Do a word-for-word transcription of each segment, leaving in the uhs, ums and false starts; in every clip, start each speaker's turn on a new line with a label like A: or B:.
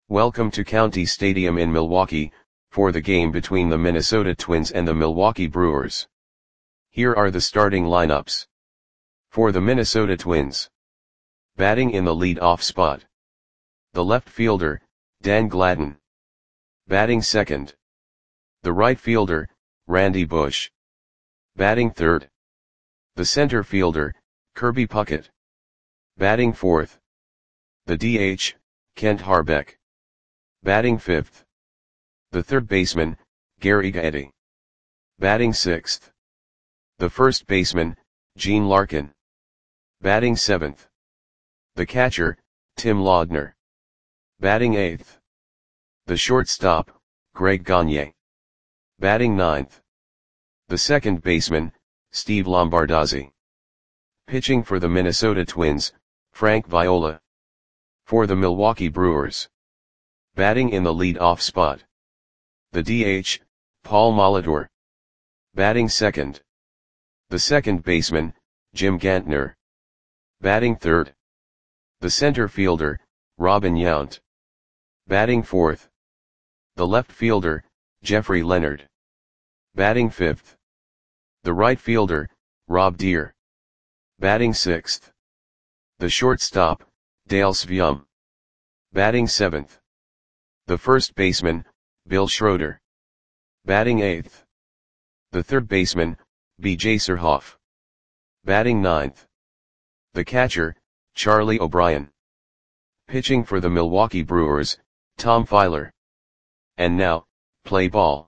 A: Welcome to County Stadium in Milwaukee, for the game between the Minnesota Twins and the Milwaukee Brewers. Here are the starting lineups. For the Minnesota Twins. Batting in the lead-off spot. The left fielder, Dan Gladden. Batting second. The right fielder, Randy Bush. Batting third. The center fielder, Kirby Puckett. Batting fourth. The D H, Kent Hrbek. Batting fifth. The third baseman, Gary Gaetti. Batting sixth. The first baseman, Gene Larkin. Batting seventh. The catcher, Tim Laudner. Batting eighth. The shortstop, Greg Gagne. Batting ninth. The second baseman, Steve Lombardozzi. Pitching for the Minnesota Twins, Frank Viola. For the Milwaukee Brewers. Batting in the lead-off spot. The D H, Paul Molitor. Batting second. The second baseman, Jim Gantner. Batting third. The center fielder, Robin Yount. Batting fourth. The left fielder, Jeffrey Leonard. Batting fifth. The right fielder, Rob Deer. Batting sixth. The shortstop, Dale Sveum. Batting seventh. The first baseman, Bill Schroeder. Batting eighth. The third baseman, B J Surhoff. Batting ninth. The catcher, Charlie O'Brien. Pitching for the Milwaukee Brewers, Tom Filer. And now, play ball.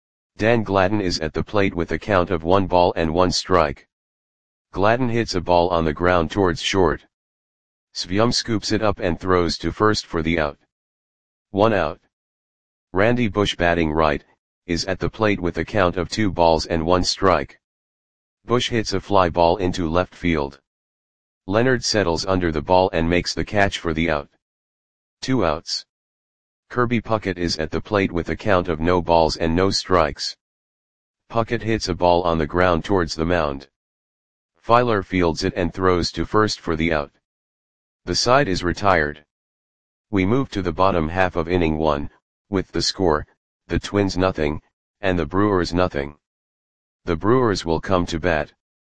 A: Dan Gladden is at the plate with a count of one ball and one strike. Gladden hits a ball on the ground towards short. Sveum scoops it up and throws to first for the out. One out. Randy Bush, batting right, is at the plate with a count of two balls and one strike. Bush hits a fly ball into left field. Leonard settles under the ball and makes the catch for the out. Two outs. Kirby Puckett is at the plate with a count of no balls and no strikes. Puckett hits a ball on the ground towards the mound. Filer fields it and throws to first for the out. The side is retired. We move to the bottom half of inning one, with the score, the Twins nothing, and the Brewers nothing. The Brewers will come to bat.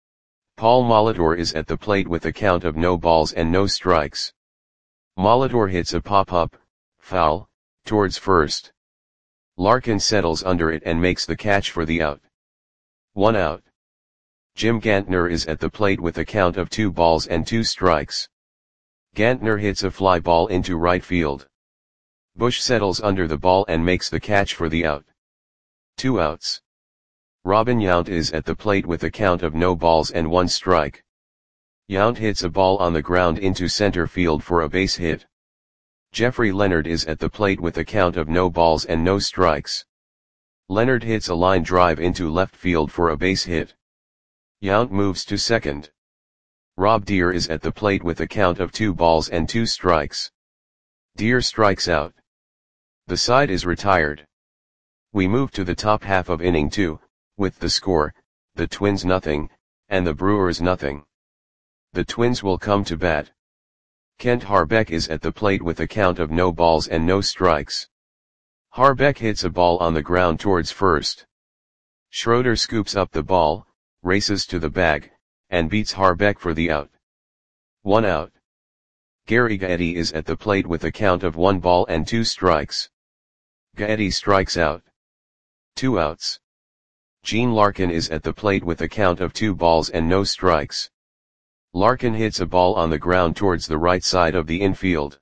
A: Paul Molitor is at the plate with a count of no balls and no strikes. Molitor hits a pop-up, foul, towards first. Larkin settles under it and makes the catch for the out. One out. Jim Gantner is at the plate with a count of two balls and two strikes. Gantner hits a fly ball into right field. Bush settles under the ball and makes the catch for the out. Two outs. Robin Yount is at the plate with a count of no balls and one strike. Yount hits a ball on the ground into center field for a base hit. Jeffrey Leonard is at the plate with a count of no balls and no strikes. Leonard hits a line drive into left field for a base hit. Yount moves to second. Rob Deer is at the plate with a count of two balls and two strikes. Deer strikes out. The side is retired. We move to the top half of inning two, with the score, the Twins nothing, and the Brewers nothing. The Twins will come to bat. Kent Hrbek is at the plate with a count of no balls and no strikes. Hrbek hits a ball on the ground towards first. Schroeder scoops up the ball, races to the bag, and beats Hrbek for the out. One out. Gary Gaetti is at the plate with a count of one ball and two strikes. Gaetti strikes out. Two outs. Gene Larkin is at the plate with a count of two balls and no strikes. Larkin hits a ball on the ground towards the right side of the infield.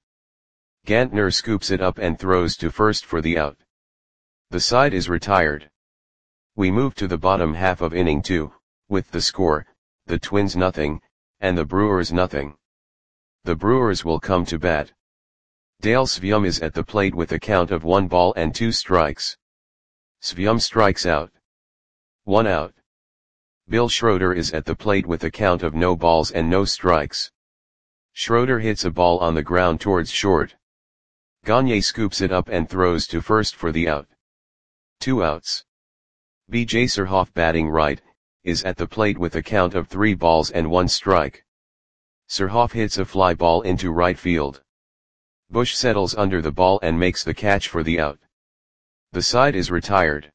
A: Gantner scoops it up and throws to first for the out. The side is retired. We move to the bottom half of inning two, with the score, the Twins nothing, and the Brewers nothing. The Brewers will come to bat. Dale Sveum is at the plate with a count of one ball and two strikes. Sveum strikes out. One out. Bill Schroeder is at the plate with a count of no balls and no strikes. Schroeder hits a ball on the ground towards short. Gagne scoops it up and throws to first for the out. Two outs. B J Surhoff, batting right, is at the plate with a count of three balls and one strike. Surhoff hits a fly ball into right field. Bush settles under the ball and makes the catch for the out. The side is retired.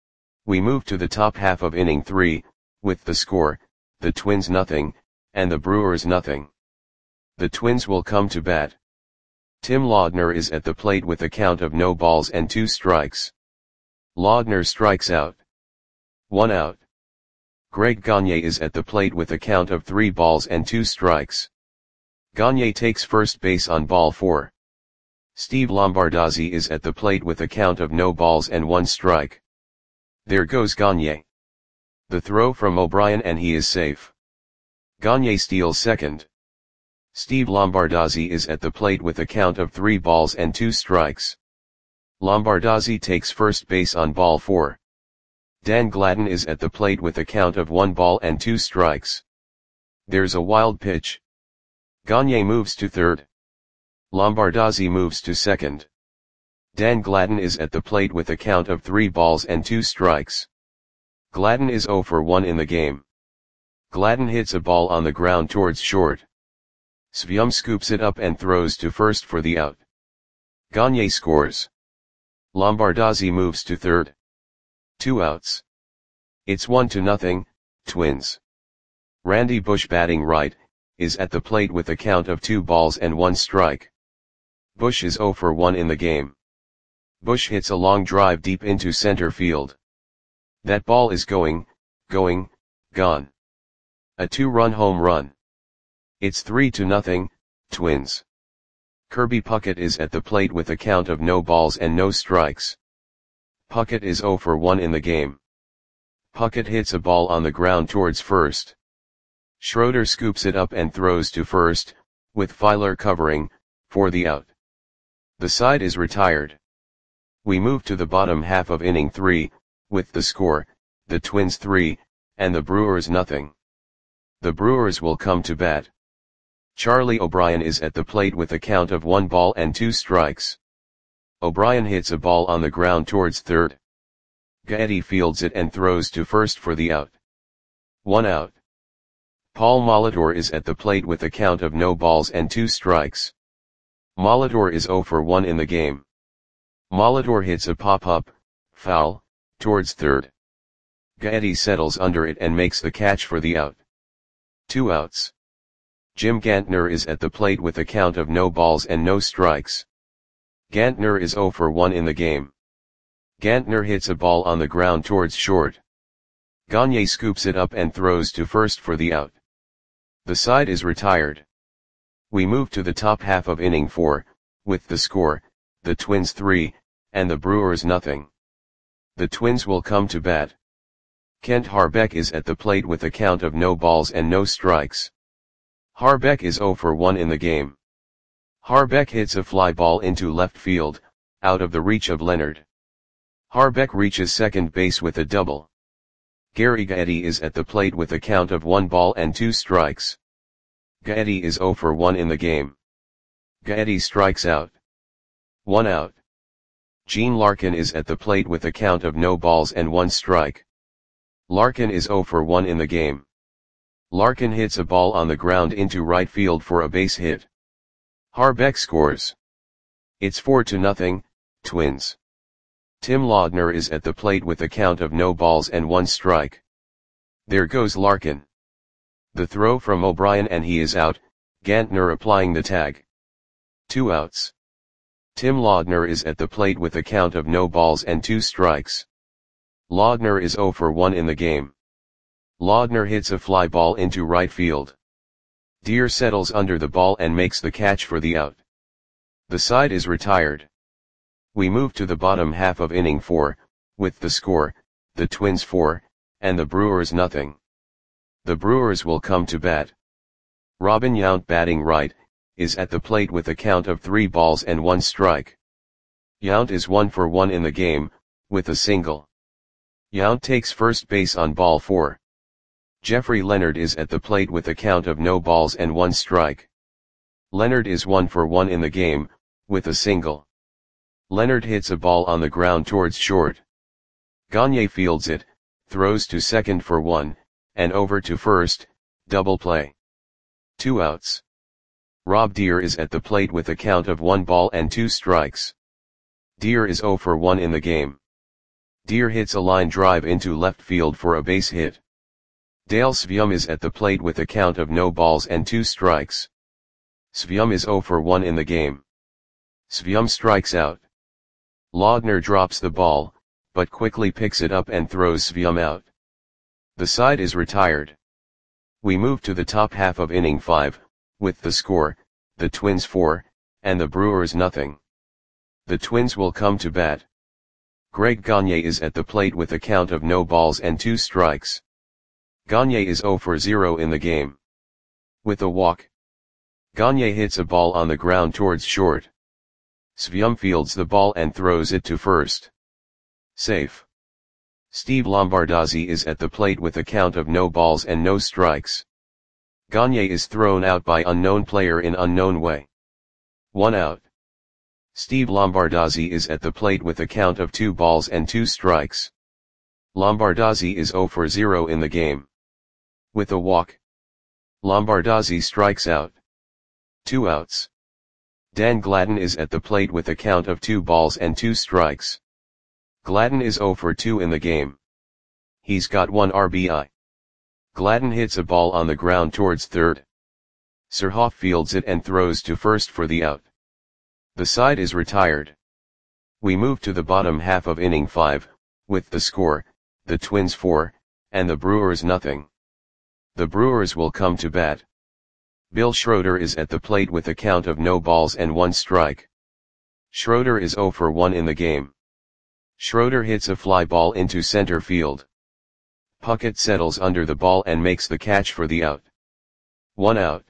A: We move to the top half of inning three, with the score, the Twins nothing, and the Brewers nothing. The Twins will come to bat. Tim Laudner is at the plate with a count of no balls and two strikes. Laudner strikes out. One out. Greg Gagne is at the plate with a count of three balls and two strikes. Gagne takes first base on ball four. Steve Lombardozzi is at the plate with a count of no balls and one strike. There goes Gagne. The throw from O'Brien and he is safe. Gagne steals second. Steve Lombardozzi is at the plate with a count of three balls and two strikes. Lombardozzi takes first base on ball four. Dan Gladden is at the plate with a count of one ball and two strikes. There's a wild pitch. Gagne moves to third. Lombardozzi moves to second. Dan Gladden is at the plate with a count of three balls and two strikes. Gladden is oh for one in the game. Gladden hits a ball on the ground towards short. Svium scoops it up and throws to first for the out. Gagne scores. Lombardozzi moves to third. Two outs. It's one to nothing, Twins. Randy Bush, batting right, is at the plate with a count of two balls and one strike. Bush is oh for one in the game. Bush hits a long drive deep into center field. That ball is going, going, gone. A two-run home run. It's three to nothing, Twins. Kirby Puckett is at the plate with a count of no balls and no strikes. Puckett is oh for one in the game. Puckett hits a ball on the ground towards first. Schroeder scoops it up and throws to first, with Filer covering, for the out. The side is retired. We move to the bottom half of inning three, with the score, the Twins three, and the Brewers nothing. The Brewers will come to bat. Charlie O'Brien is at the plate with a count of one ball and two strikes. O'Brien hits a ball on the ground towards third. Gaetti fields it and throws to first for the out. One out. Paul Molitor is at the plate with a count of no balls and two strikes. Molitor is oh for one in the game. Molitor hits a pop-up, foul, towards third. Gaetti settles under it and makes the catch for the out. Two outs. Jim Gantner is at the plate with a count of no balls and no strikes. Gantner is oh for one in the game. Gantner hits a ball on the ground towards short. Gagne scoops it up and throws to first for the out. The side is retired. We move to the top half of inning four, with the score, the Twins three, and the Brewers nothing. The Twins will come to bat. Kent Harbeck is at the plate with a count of no balls and no strikes. Harbeck is oh for one in the game. Harbeck hits a fly ball into left field, out of the reach of Leonard. Harbeck reaches second base with a double. Gary Gaetti is at the plate with a count of one ball and two strikes. Gaetti is oh for one in the game. Gaetti strikes out. One out. Gene Larkin is at the plate with a count of no balls and one strike. Larkin is oh for one in the game. Larkin hits a ball on the ground into right field for a base hit. Harbeck scores. It's four to nothing, Twins. Tim Laudner is at the plate with a count of no balls and one strike. There goes Larkin. The throw from O'Brien and he is out, Gantner applying the tag. Two outs. Tim Laudner is at the plate with a count of no balls and two strikes. Laudner is oh for one in the game. Laudner hits a fly ball into right field. Deere settles under the ball and makes the catch for the out. The side is retired. We move to the bottom half of inning four, with the score, the Twins four, and the Brewers nothing. The Brewers will come to bat. Robin Yount, batting right, is at the plate with a count of three balls and one strike. Yount is one for one in the game, with a single. Yount takes first base on ball four. Jeffrey Leonard is at the plate with a count of no balls and one strike. Leonard is one for one in the game, with a single. Leonard hits a ball on the ground towards short. Gagne fields it, throws to second for one, and over to first, double play. Two outs. Rob Deer is at the plate with a count of one ball and two strikes. Deer is zero for one in the game. Deer hits a line drive into left field for a base hit. Dale Svium is at the plate with a count of no balls and two strikes. Svium is zero for one in the game. Svium strikes out. Laudner drops the ball, but quickly picks it up and throws Svium out. The side is retired. We move to the top half of inning five, with the score, the Twins four, and the Brewers nothing. The Twins will come to bat. Greg Gagne is at the plate with a count of no balls and two strikes. Gagne is zero for zero in the game. With a walk, Gagne hits a ball on the ground towards short. Svium fields the ball and throws it to first. Safe. Steve Lombardozzi is at the plate with a count of no balls and no strikes. Gagne is thrown out by unknown player in unknown way. One out. Steve Lombardozzi is at the plate with a count of two balls and two strikes. Lombardozzi is zero for zero in the game. With a walk, Lombardozzi strikes out. Two outs. Dan Gladden is at the plate with a count of two balls and two strikes. Gladden is zero for two in the game. He's got one R B I. Gladden hits a ball on the ground towards third. Surhoff fields it and throws to first for the out. The side is retired. We move to the bottom half of inning five, with the score, the Twins four, and the Brewers nothing. The Brewers will come to bat. Bill Schroeder is at the plate with a count of no balls and one strike. Schroeder is zero for one in the game. Schroeder hits a fly ball into center field. Puckett settles under the ball and makes the catch for the out. One out.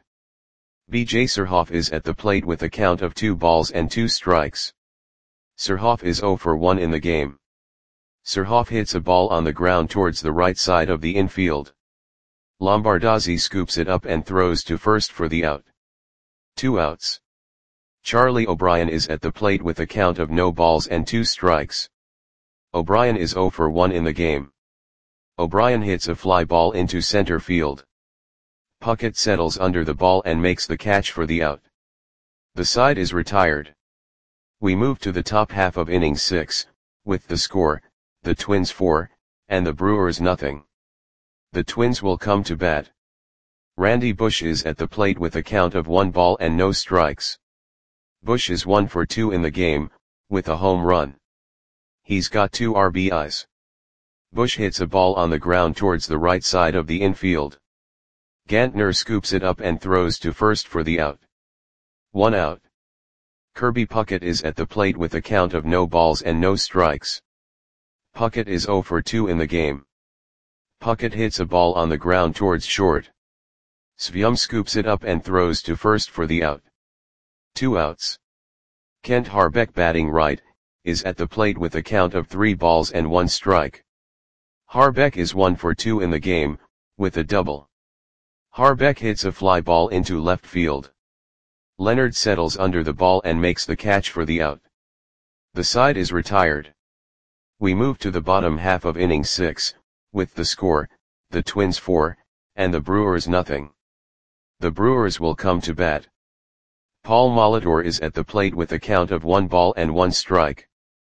A: B J Surhoff is at the plate with a count of two balls and two strikes. Surhoff is zero for one in the game. Surhoff hits a ball on the ground towards the right side of the infield. Lombardozzi scoops it up and throws to first for the out. Two outs. Charlie O'Brien is at the plate with a count of no balls and two strikes. O'Brien is zero for one in the game. O'Brien hits a fly ball into center field. Puckett settles under the ball and makes the catch for the out. The side is retired. We move to the top half of inning six, with the score, the Twins four, and the Brewers nothing. The Twins will come to bat. Randy Bush is at the plate with a count of one ball and no strikes. Bush is one for two in the game, with a home run. He's got two R B Is. Bush hits a ball on the ground towards the right side of the infield. Gantner scoops it up and throws to first for the out. One out. Kirby Puckett is at the plate with a count of no balls and no strikes. Puckett is zero for two in the game. Puckett hits a ball on the ground towards short. Svium scoops it up and throws to first for the out. Two outs. Kent Harbeck, batting right, is at the plate with a count of three balls and one strike. Harbeck is one for two in the game, with a double. Harbeck hits a fly ball into left field. Leonard settles under the ball and makes the catch for the out. The side is retired. We move to the bottom half of inning six, with the score, the Twins four, and the Brewers nothing. The Brewers will come to bat. Paul Molitor is at the plate with a count of one ball and one strike.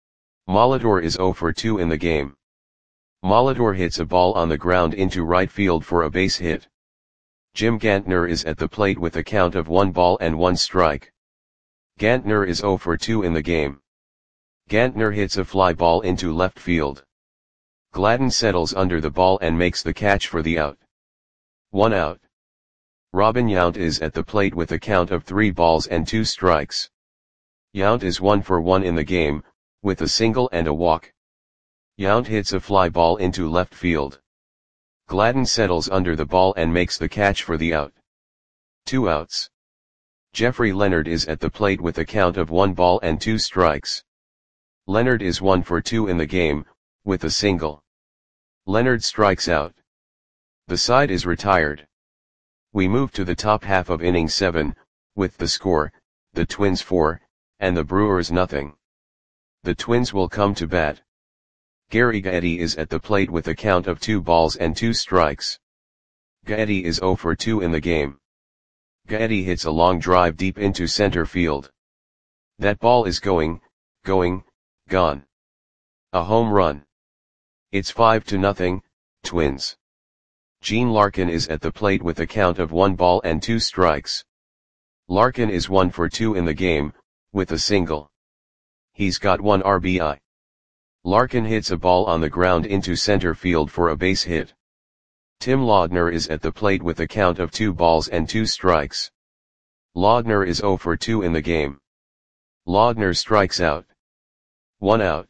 A: Molitor is zero for two in the game. Molitor hits a ball on the ground into right field for a base hit. Jim Gantner is at the plate with a count of one ball and one strike. Gantner is zero for two in the game. Gantner hits a fly ball into left field. Gladden settles under the ball and makes the catch for the out. One out. Robin Yount is at the plate with a count of three balls and two strikes. Yount is one for one in the game, with a single and a walk. Yount hits a fly ball into left field. Gladden settles under the ball and makes the catch for the out. Two outs. Jeffrey Leonard is at the plate with a count of one ball and two strikes. Leonard is one for two in the game, with a single. Leonard strikes out. The side is retired. We move to the top half of inning seven, with the score, the Twins four, and the Brewers nothing. The Twins will come to bat. Gary Gaetti is at the plate with a count of two balls and two strikes. Gaetti is zero for two in the game. Gaetti hits a long drive deep into center field. That ball is going, going, gone. A home run. It's five to nothing, Twins. Gene Larkin is at the plate with a count of one ball and two strikes. Larkin is one for two in the game, with a single. He's got one R B I. Larkin hits a ball on the ground into center field for a base hit. Tim Laudner is at the plate with a count of two balls and two strikes. Laudner is zero for two in the game. Laudner strikes out. One out.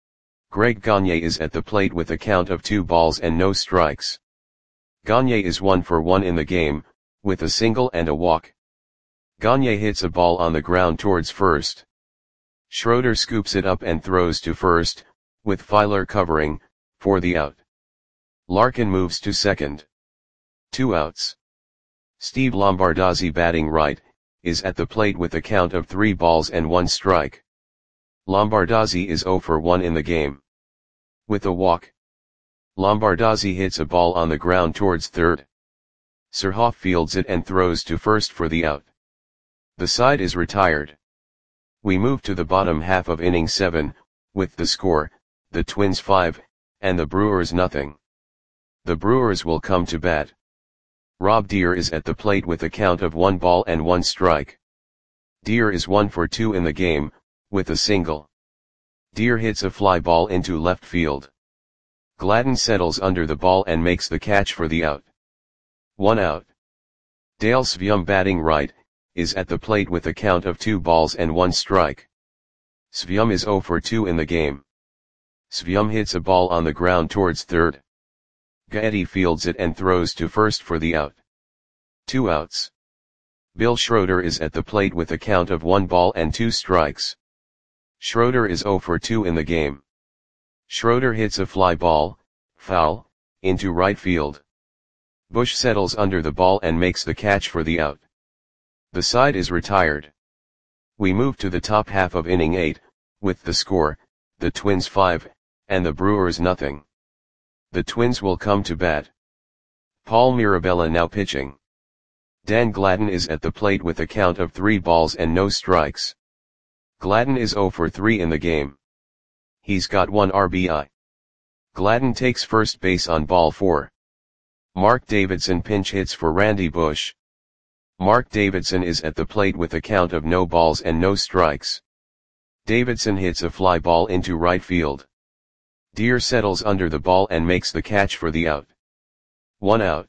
A: Greg Gagne is at the plate with a count of two balls and no strikes. Gagne is one for one in the game, with a single and a walk. Gagne hits a ball on the ground towards first. Schroeder scoops it up and throws to first, with Filer covering, for the out. Larkin moves to second. Two outs. Steve Lombardozzi, batting right, is at the plate with a count of three balls and one strike. Lombardozzi is zero for one in the game. With a walk. Lombardozzi hits a ball on the ground towards third. Surhoff fields it and throws to first for the out. The side is retired. We move to the bottom half of inning seven, with the score, the Twins five, and the Brewers nothing. The Brewers will come to bat. Rob Deer is at the plate with a count of one ball and one strike. Deer is one for two in the game, with a single. Deer hits a fly ball into left field. Gladden settles under the ball and makes the catch for the out. One out. Dale Svium, batting right, is at the plate with a count of two balls and one strike. Svium is zero for two in the game. Svium hits a ball on the ground towards third. Gaetti fields it and throws to first for the out. Two outs. Bill Schroeder is at the plate with a count of one ball and two strikes. Schroeder is zero for two in the game. Schroeder hits a fly ball, foul, into right field. Bush settles under the ball and makes the catch for the out. The side is retired. We move to the top half of inning eight, with the score, the Twins five, and the Brewers nothing. The Twins will come to bat. Paul Mirabella now pitching. Dan Gladden is at the plate with a count of three balls and no strikes. Gladden is zero for three in the game. He's got one R B I. Gladden takes first base on ball four. Mark Davidson pinch hits for Randy Bush. Mark Davidson is at the plate with a count of no balls and no strikes. Davidson hits a fly ball into right field. Deer settles under the ball and makes the catch for the out. One out.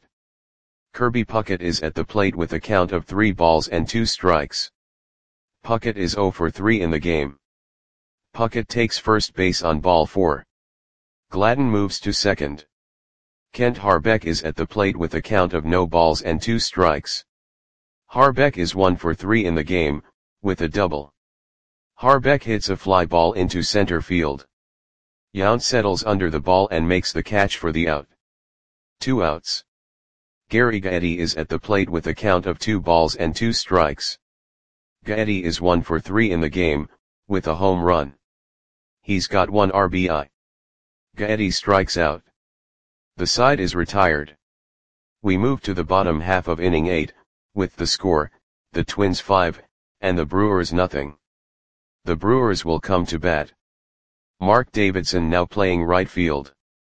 A: Kirby Puckett is at the plate with a count of three balls and two strikes. Puckett is zero for three in the game. Puckett takes first base on ball four. Gladden moves to second. Kent Harbeck is at the plate with a count of no balls and two strikes. Harbeck is one for three in the game, with a double. Harbeck hits a fly ball into center field. Yount settles under the ball and makes the catch for the out. Two outs. Gary Gaetti is at the plate with a count of two balls and two strikes. Gaetti is one for three in the game, with a home run. He's got one R B I. Gaetti strikes out. The side is retired. We move to the bottom half of inning eight, with the score, the Twins five, and the Brewers nothing. The Brewers will come to bat. Mark Davidson now playing right field.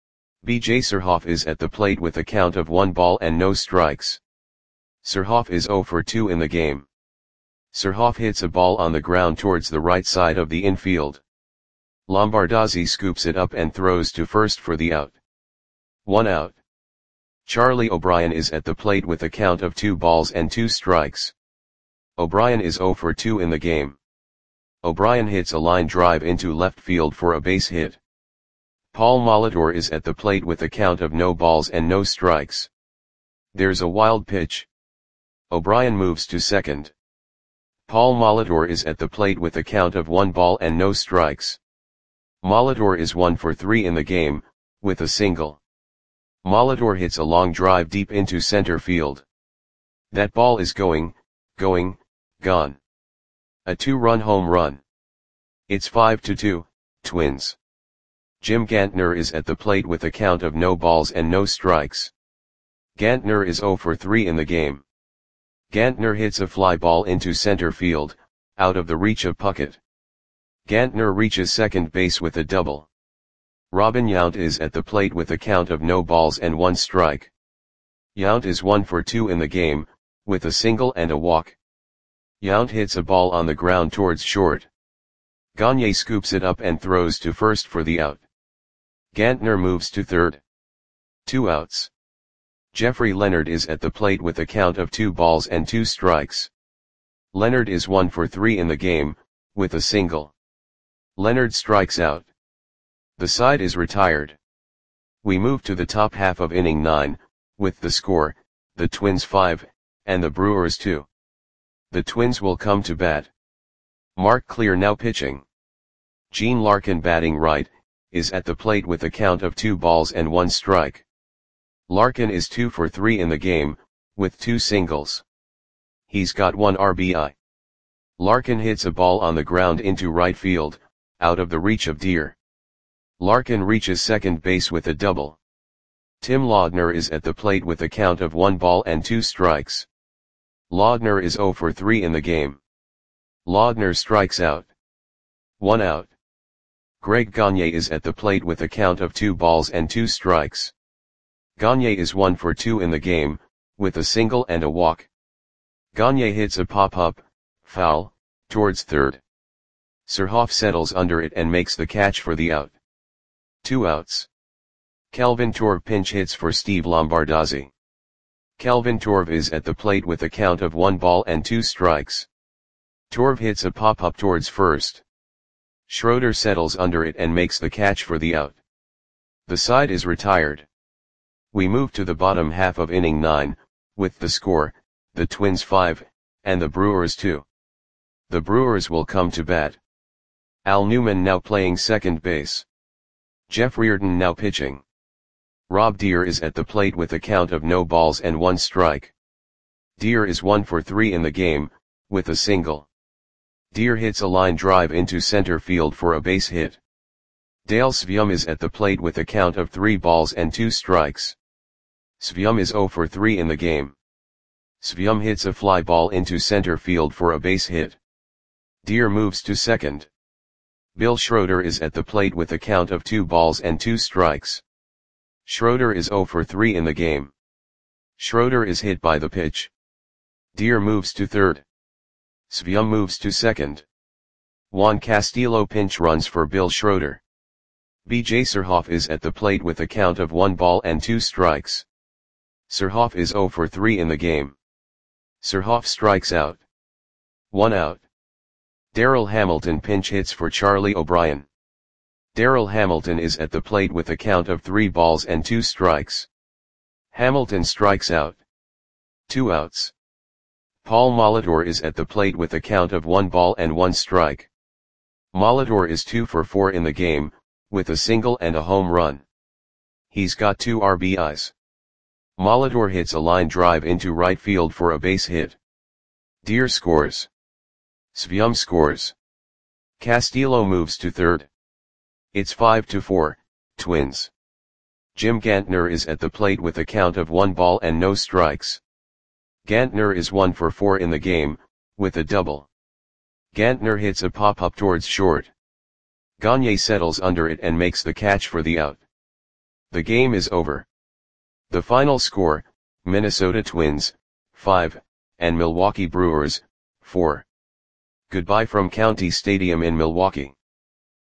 A: B J Surhoff is at the plate with a count of one ball and no strikes. Surhoff is zero for two in the game. Surhoff hits a ball on the ground towards the right side of the infield. Lombardozzi scoops it up and throws to first for the out. One out. Charlie O'Brien is at the plate with a count of two balls and two strikes. O'Brien is zero for two in the game. O'Brien hits a line drive into left field for a base hit. Paul Molitor is at the plate with a count of no balls and no strikes. There's a wild pitch. O'Brien moves to second. Paul Molitor is at the plate with a count of one ball and no strikes. Molitor is one for three in the game, with a single. Molitor hits a long drive deep into center field. That ball is going, going, gone. A two-run home run. It's five to two, Twins. Jim Gantner is at the plate with a count of no balls and no strikes. Gantner is zero for three in the game. Gantner hits a fly ball into center field, out of the reach of Puckett. Gantner reaches second base with a double. Robin Yount is at the plate with a count of no balls and one strike. Yount is one for two in the game, with a single and a walk. Yount hits a ball on the ground towards short. Gagne scoops it up and throws to first for the out. Gantner moves to third. Two outs. Jeffrey Leonard is at the plate with a count of two balls and two strikes. Leonard is one for three in the game, with a single. Leonard strikes out. The side is retired. We move to the top half of inning nine, with the score, the Twins five, and the Brewers two. The Twins will come to bat. Mark Clear now pitching. Gene Larkin batting right, is at the plate with a count of two balls and one strike. Larkin is two for three in the game, with two singles. He's got one R B I. Larkin hits a ball on the ground into right field, out of the reach of Deer. Larkin reaches second base with a double. Tim Laudner is at the plate with a count of one ball and two strikes. Laudner is zero for three in the game. Laudner strikes out. One out. Greg Gagne is at the plate with a count of two balls and two strikes. Gagne is one for two in the game, with a single and a walk. Gagne hits a pop-up, foul, towards third. Surhoff settles under it and makes the catch for the out. Two outs. Kelvin Torv pinch hits for Steve Lombardozzi. Kelvin Torv is at the plate with a count of one ball and two strikes. Torv hits a pop-up towards first. Schroeder settles under it and makes the catch for the out. The side is retired. We move to the bottom half of inning nine, with the score, the Twins five, and the Brewers two. The Brewers will come to bat. Al Newman now playing second base. Jeff Reardon now pitching. Rob Deer is at the plate with a count of no balls and one strike. Deer is one for three in the game, with a single. Deer hits a line drive into center field for a base hit. Dale Svium is at the plate with a count of three balls and two strikes. Svium is zero for three in the game. Svium hits a fly ball into center field for a base hit. Deer moves to second. Bill Schroeder is at the plate with a count of two balls and two strikes. Schroeder is zero for three in the game. Schroeder is hit by the pitch. Deer moves to third. Svium moves to second. Juan Castillo pinch runs for Bill Schroeder. B J Surhoff is at the plate with a count of one ball and two strikes. Surhoff is zero for three in the game. Surhoff strikes out. One out. Darrell Hamilton pinch hits for Charlie O'Brien. Darrell Hamilton is at the plate with a count of three balls and two strikes. Hamilton strikes out. Two outs. Paul Molitor is at the plate with a count of one ball and one strike. Molitor is two for four in the game, with a single and a home run. He's got two R B Is. Molitor hits a line drive into right field for a base hit. Deer scores. Svium scores. Castillo moves to third. It's five to four, Twins. Jim Gantner is at the plate with a count of one ball and no strikes. Gantner is one for four in the game, with a double. Gantner hits a pop-up towards short. Gagne settles under it and makes the catch for the out. The game is over. The final score, Minnesota Twins, five, and Milwaukee Brewers, four. Goodbye from County Stadium in Milwaukee.